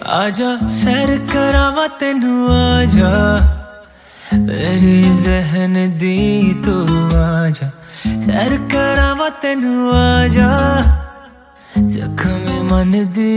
आजा सैर करावा तेनू आजा, मेरी जहन दी तू आजा, सैर करावा तेनू आजा, जख्मी मन दी